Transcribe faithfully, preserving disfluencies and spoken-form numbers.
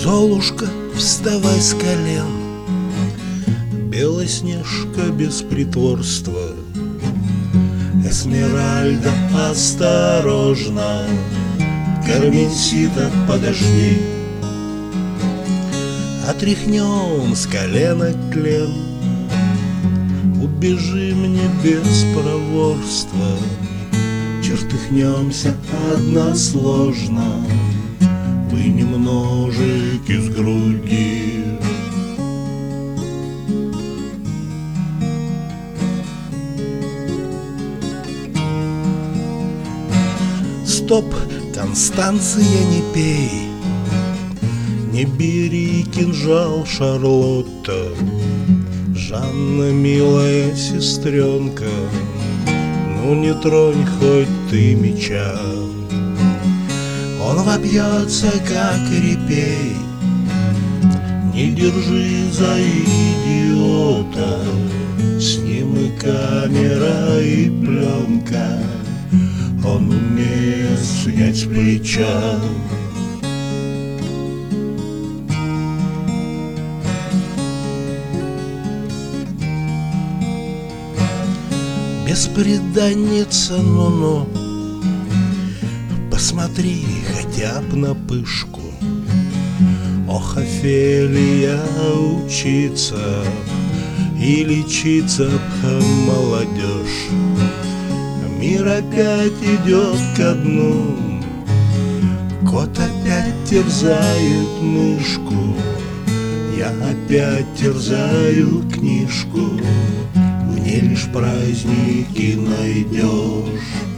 Золушка, вставай с колен, Белоснежка без притворства, Эсмеральда, осторожно, Карменсита, подожди. Отряхнем с колена тлен, убежим не без проворства, чертыхнемся односложно, вынем ножик из груди. Стоп, Констанция, не пей, не бери кинжал, Шарлотта, Жанна, милая сестренка, ну не тронь хоть ты меча. Он вопьется, как репей, не держи за идиота, с ним и камера, и пленка, он умеет снять с плеча. Бесприданница, ну-ну, посмотри хотя б на пышку. Ох, Офелия, учиться и лечиться б молодежь. Мир опять идет ко дну, кот опять терзает мышку, я опять терзаю книжку. Мне лишь праздники найдешь.